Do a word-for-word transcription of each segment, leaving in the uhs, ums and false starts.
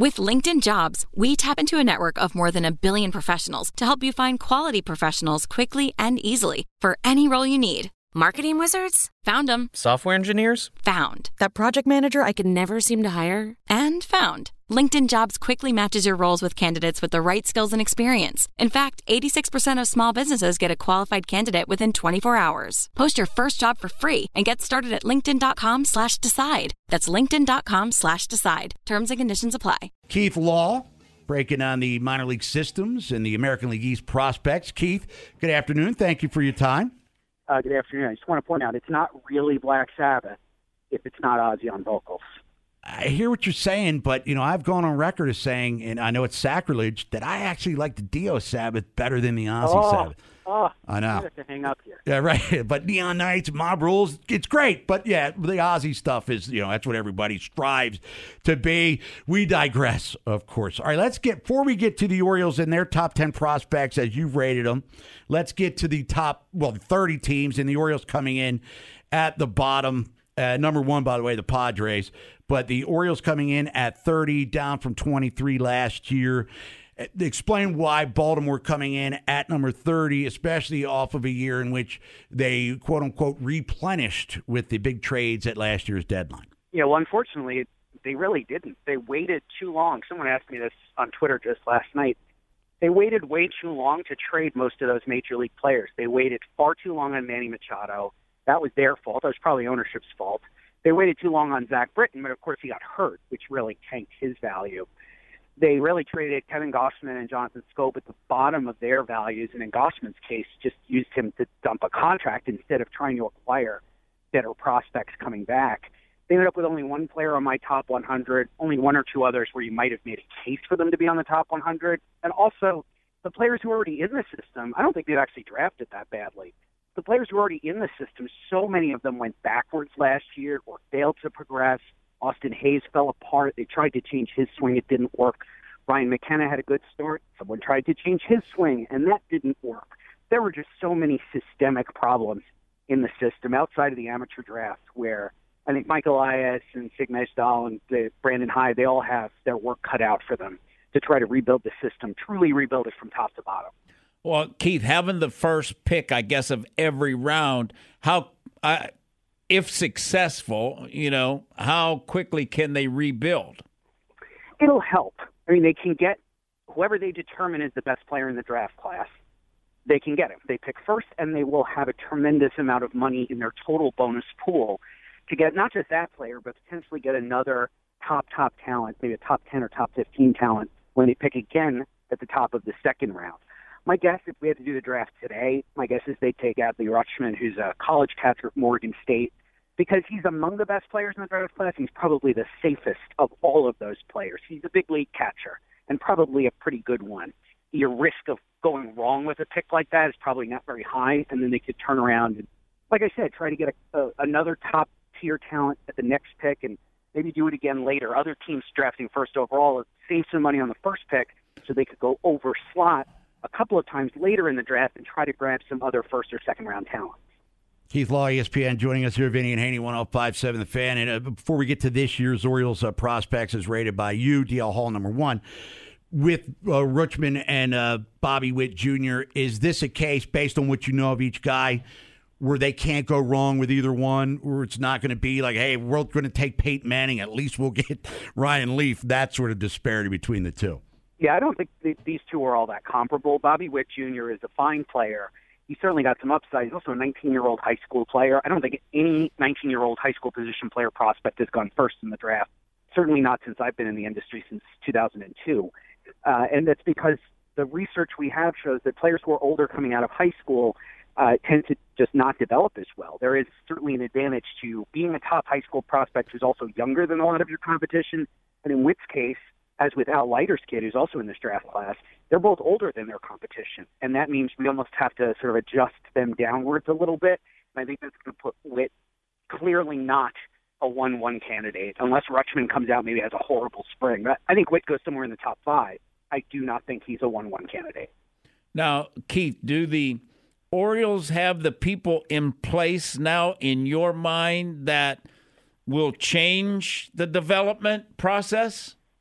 With LinkedIn Jobs, we tap into a network of more than a billion professionals to help you find quality professionals quickly and easily for any role you need. Marketing wizards? Found them. Software engineers? Found. That project manager I could never seem to hire? And found. LinkedIn Jobs quickly matches your roles with candidates with the right skills and experience. In fact, eighty-six percent of small businesses get a qualified candidate within twenty-four hours. Post your first job for free and get started at linkedin.com slash decide. That's linkedin.com slash decide. Terms and conditions apply. Keith Law, breaking on the minor league systems and the American League East prospects. Keith, good afternoon. Thank you for your time. Uh, good afternoon. I just want to point out it's not really Black Sabbath if it's not Ozzy on vocals. I hear what you're saying, but, you know, I've gone on record as saying, and I know it's sacrilege, that I actually like the Dio Sabbath better than the Ozzy oh, Sabbath. Oh, I know. I have to hang up here. Yeah, right. But Neon Nights, Mob Rules, it's great. But, yeah, the Ozzy stuff is, you know, that's what everybody strives to be. We digress, of course. All right, let's get, before we get to the Orioles and their top ten prospects as you've rated them, let's get to the top, well, thirty teams, and the Orioles coming in at the bottom. Uh, number one, by the way, the Padres. But the Orioles coming in at thirty, down from twenty-three last year. Explain why Baltimore coming in at number thirty, especially off of a year in which they, quote-unquote, replenished with the big trades at last year's deadline. Yeah, well, unfortunately, they really didn't. They waited too long. Someone asked me this on Twitter just last night. They waited way too long to trade most of those major league players. They waited far too long on Manny Machado. That was their fault. That was probably ownership's fault. They waited too long on Zach Britton, but of course he got hurt, which really tanked his value. They really traded Kevin Gossman and Jonathan Scope at the bottom of their values, and in Gossman's case, just used him to dump a contract instead of trying to acquire better prospects coming back. They ended up with only one player on my top one hundred, only one or two others where you might have made a case for them to be on the top one hundred. And also, the players who are already in the system, I don't think they've actually drafted that badly. The players who are already in the system, so many of them went backwards last year or failed to progress. Austin Hayes fell apart. They tried to change his swing. It didn't work. Ryan McKenna had a good start. Someone tried to change his swing, and that didn't work. There were just so many systemic problems in the system outside of the amateur draft where I think Michael Elias and Sig Mejdal and the Brandon Hyde, they all have their work cut out for them to try to rebuild the system, truly rebuild it from top to bottom. Well, Keith, having the first pick, I guess, of every round, how, uh, if successful, you know, how quickly can they rebuild? It'll help. I mean, they can get whoever they determine is the best player in the draft class. They can get him. They pick first, and they will have a tremendous amount of money in their total bonus pool to get not just that player, but potentially get another top, top talent, maybe a top ten or top fifteen talent when they pick again at the top of the second round. My guess, if we had to do the draft today, my guess is they'd take Adley Rutschman, who's a college catcher at Morgan State, because he's among the best players in the draft class. He's probably the safest of all of those players. He's a big league catcher and probably a pretty good one. Your risk of going wrong with a pick like that is probably not very high, and then they could turn around and, like I said, try to get a, a, another top-tier talent at the next pick and maybe do it again later. Other teams drafting first overall save some money on the first pick so they could go over slot a couple of times later in the draft and try to grab some other first or second round talent. Keith Law, E S P N, joining us here, Vinny and Haney, one oh five point seven The Fan. And uh, before we get to this year's Orioles uh, prospects as rated by you, D L Hall number one, with uh, Rutschman and uh, Bobby Witt Junior, is this a case, based on what you know of each guy, where they can't go wrong with either one, or it's not going to be like, hey, we're going to take Peyton Manning, at least we'll get Ryan Leaf, that sort of disparity between the two? Yeah, I don't think th- these two are all that comparable. Bobby Witt Junior is a fine player. He's certainly got some upside. He's also a nineteen-year-old high school player. I don't think any nineteen-year-old high school position player prospect has gone first in the draft, certainly not since I've been in the industry since two thousand two. Uh, and that's because the research we have shows that players who are older coming out of high school uh, tend to just not develop as well. There is certainly an advantage to being a top high school prospect who's also younger than a lot of your competition, and in Witt's case, as with Al Leiter's kid, who's also in this draft class, they're both older than their competition. And that means we almost have to sort of adjust them downwards a little bit. And I think that's going to put Witt clearly not a one one candidate, unless Rutschman comes out maybe has a horrible spring. But I think Witt goes somewhere in the top five. I do not think he's a one one candidate. Now, Keith, do the Orioles have the people in place now in your mind that will change the development process?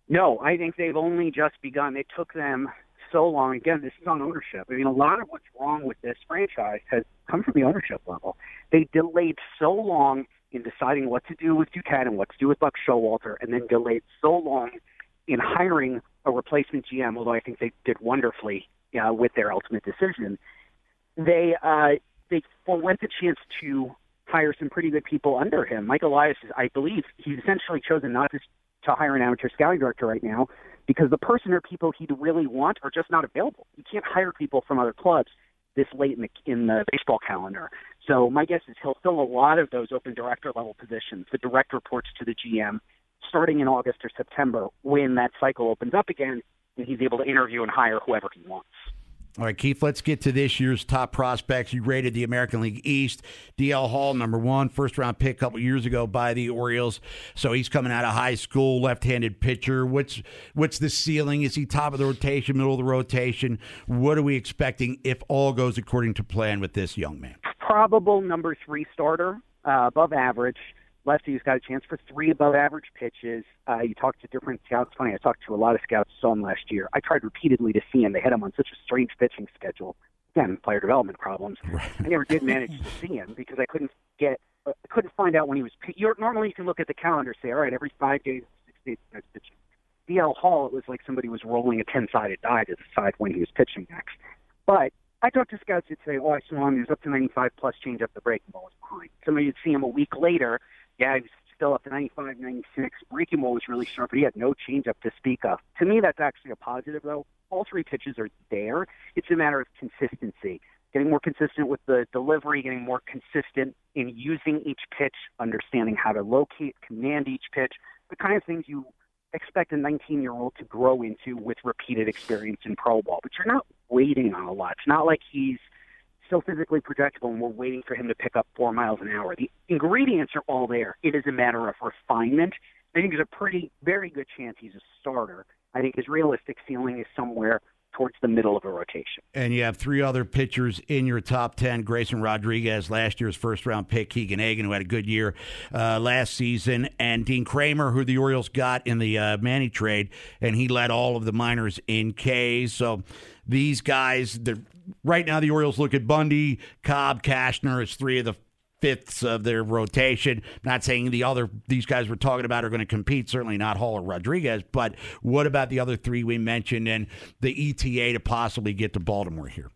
No, I think they've only just begun. It took them so long. Again, this is on ownership. I mean, a lot of what's wrong with this franchise has come from the ownership level. They delayed so long in deciding what to do with Duquette and what to do with Buck Showalter, and then delayed so long in hiring a replacement G M, although I think they did wonderfully uh, with their ultimate decision. They uh, they forwent the chance to hire some pretty good people under him. Mike Elias, I believe, he's essentially chosen not to, to hire an amateur scouting director right now because the person or people he'd really want are just not available. You can't hire people from other clubs this late in the, in the baseball calendar. So my guess is he'll fill a lot of those open director-level positions. The direct reports to the G M starting in August or September when that cycle opens up again and he's able to interview and hire whoever he wants. All right, Keith, let's get to this year's top prospects. You rated the American League East. D L Hall, number one, first-round pick a couple years ago by the Orioles. So he's coming out of high school, left-handed pitcher. What's what's the ceiling? Is he top of the rotation, middle of the rotation? What are we expecting if all goes according to plan with this young man? Probable number three starter, uh, above average. Lefty who's got a chance for three above-average pitches. Uh, you talk to different scouts. Funny, I talked to a lot of scouts saw him last year. I tried repeatedly to see him. They had him on such a strange pitching schedule. Again, player development problems. Right. I never did manage to see him because I couldn't get, uh, I couldn't find out when he was. You're, normally, you can look at the calendar, say, all right, every five days, six days, he's pitching. D L Hall, it was like somebody was rolling a ten-sided die to decide when he was pitching next. But I talked to scouts who'd say, oh, I saw him. He was up to ninety-five plus, change up the breaking ball was behind. Somebody would see him a week later. Yeah, he was still up to ninety-five, ninety-six. Breaking ball was really sharp, but he had no changeup to speak of. To me, that's actually a positive, though. All three pitches are there. It's a matter of consistency. Getting more consistent with the delivery, getting more consistent in using each pitch, understanding how to locate, command each pitch, the kind of things you expect a nineteen-year-old to grow into with repeated experience in pro ball. But you're not waiting on a lot. It's not like he's so physically projectable and we're waiting for him to pick up four miles an hour. The ingredients are all there. It is a matter of refinement. I think there's a pretty, very good chance he's a starter. I think his realistic ceiling is somewhere towards the middle of a rotation. And you have three other pitchers in your top ten. Grayson Rodriguez, last year's first-round pick. Keegan Egan, who had a good year uh, last season. And Dean Kramer, who the Orioles got in the uh, Manny trade, and he led all of the minors in Ks. So these guys, right now the Orioles look at Bundy, Cobb, Cashner as three of the fifths of their rotation. Not saying the other these guys we're talking about are going to compete, certainly not Hall or Rodriguez, but what about the other three we mentioned and the E T A to possibly get to Baltimore here?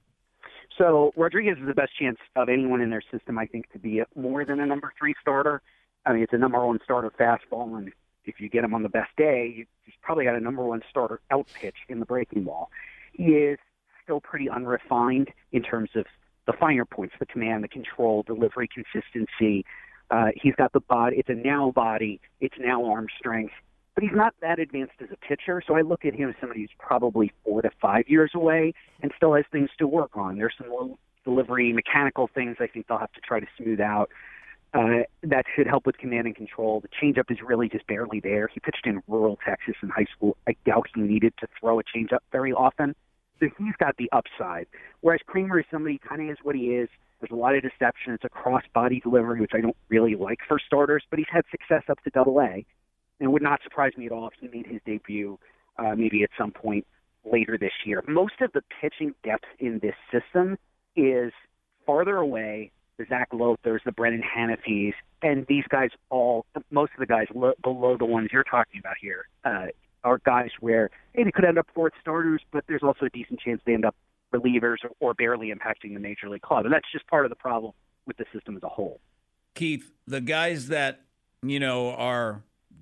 So Rodriguez is the best chance of anyone in their system, I think, to be a, more than a number three starter. I mean, it's a number one starter fastball, and if you get him on the best day, he's probably got a number one starter out pitch in the breaking ball. He is still pretty unrefined in terms of the finer points, the command, the control, delivery, consistency. Uh, he's got the body. It's a now body. It's now arm strength. But he's not that advanced as a pitcher, so I look at him as somebody who's probably four to five years away and still has things to work on. There's some low delivery, mechanical things I think they'll have to try to smooth out. Uh, that should help with command and control. The changeup is really just barely there. He pitched in rural Texas in high school. I doubt he needed to throw a changeup very often. So he's got the upside. Whereas Kramer is somebody kind of is what he is. There's a lot of deception. It's a cross-body delivery, which I don't really like for starters, but he's had success up to double A. And it would not surprise me at all if he made his debut uh, maybe at some point later this year. Most of the pitching depth in this system is farther away, the Zach Lothers, the Brennan Hanafis, and these guys all, most of the guys lo- below the ones you're talking about here, uh, are guys where, hey, they could end up fourth starters, but there's also a decent chance they end up relievers or, or barely impacting the major league club. And that's just part of the problem with the system as a whole. Keith, the guys that, you know, are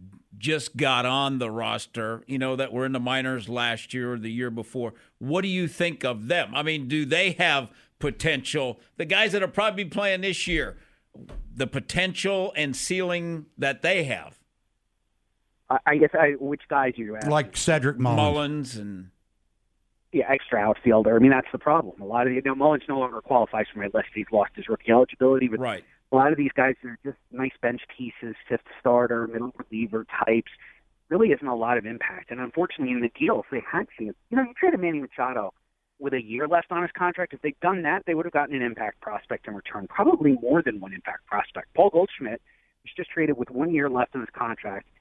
just got on the roster, you know, that were in the minors last year or the year before, what do you think of them? I mean, do they have potential? The guys that are probably playing this year, the potential and ceiling that they have? I guess I, which guys you ask? Like Cedric Mullins. Mullins and yeah, extra outfielder. I mean, that's the problem. A lot of you know Mullins no longer qualifies for my list. He's lost his rookie eligibility. But right. A lot of these guys are just nice bench pieces, fifth starter, middle reliever types. Really isn't a lot of impact. And unfortunately, in the deals, they had to. You know, you traded Manny Machado with a year left on his contract. If they'd done that, they would have gotten an impact prospect in return, probably more than one impact prospect. Paul Goldschmidt was just traded with one year left on his contract.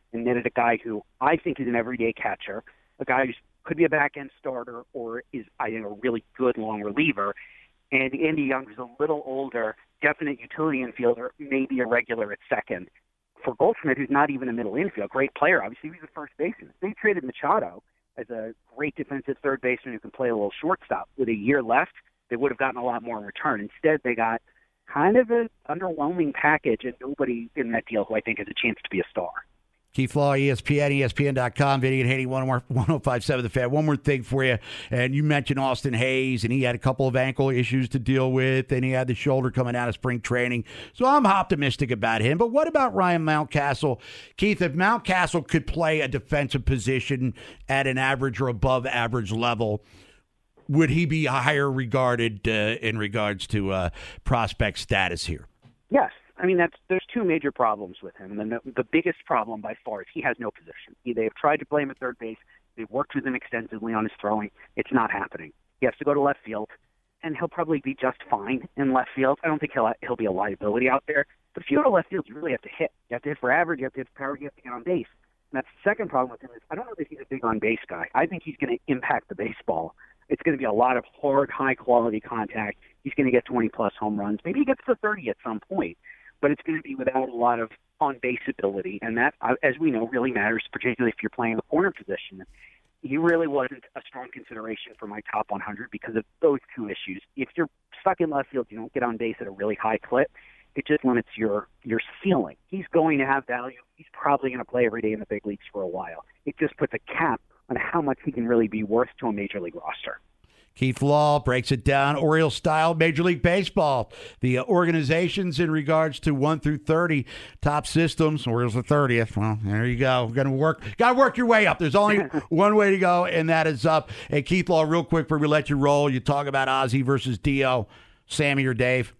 and netted a guy who I think is an everyday catcher, a guy who could be a back-end starter or is, I think, a really good long reliever. And Andy Young is a little older, definite utility infielder, maybe a regular at second. For Goldschmidt, who's not even a middle infield, great player, obviously he's a first baseman. They traded Machado as a great defensive third baseman who can play a little shortstop. With a year left, they would have gotten a lot more in return. Instead, they got kind of an underwhelming package and nobody in that deal who I think has a chance to be a star. Keith Law, E S P N, E S P N dot com, Vinny and Haney, one oh five point seven The Fan. One more thing for you, and you mentioned Austin Hayes, and he had a couple of ankle issues to deal with, and he had the shoulder coming out of spring training. So I'm optimistic about him. But what about Ryan Mountcastle? Keith, if Mountcastle could play a defensive position at an average or above average level, would he be higher regarded uh, in regards to uh, prospect status here? Yes. I mean, that's there's two major problems with him. And the, the biggest problem by far is he has no position. He, they've tried to play him at third base. They've worked with him extensively on his throwing. It's not happening. He has to go to left field, and he'll probably be just fine in left field. I don't think he'll he'll be a liability out there. But if you go to left field, you really have to hit. You have to hit for average. You have to hit for power. You have to get on base. And that's the second problem with him is I don't know that he's a big on-base guy. I think he's going to impact the baseball. It's going to be a lot of hard, high-quality contact. He's going to get twenty-plus home runs. Maybe he gets to thirty at some point. But it's going to be without a lot of on-base ability, and that, as we know, really matters, particularly if you're playing the corner position. He really wasn't a strong consideration for my top one hundred because of those two issues. If you're stuck in left field, you don't get on base at a really high clip, it just limits your, your ceiling. He's going to have value. He's probably going to play every day in the big leagues for a while. It just puts a cap on how much he can really be worth to a major league roster. Keith Law breaks it down, Orioles style, Major League Baseball. The uh, organizations in regards to one through thirty, top systems, Orioles are thirtieth. Well, there you go. We're gonna work. Got to work your way up. There's only one way to go, and that is up. Hey, Keith Law, real quick before we let you roll, you talk about Ozzie versus Dio. Sammy or Dave?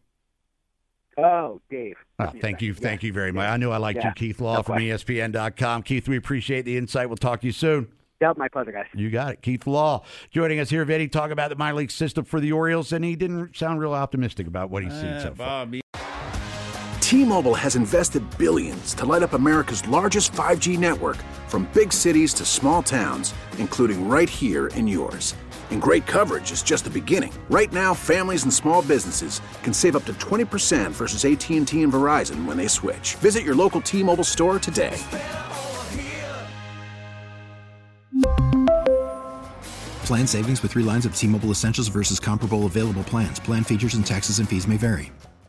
Oh, Dave. Oh, thank you. Thank you very much. I knew I liked yeah. you, Keith Law no from E S P N dot com. Keith, we appreciate the insight. We'll talk to you soon. Yeah, my pleasure, guys. You got it. Keith Law joining us here, Vinny, talk about the minor league system for the Orioles, and he didn't sound real optimistic about what he's seen uh, so far. Bob. T-Mobile has invested billions to light up America's largest five G network, from big cities to small towns, including right here in yours. And great coverage is just the beginning. Right now, families and small businesses can save up to twenty percent versus A T and T and Verizon when they switch. Visit your local T-Mobile store today. Plan savings with three lines of T-Mobile Essentials versus comparable available plans. Plan features and taxes and fees may vary.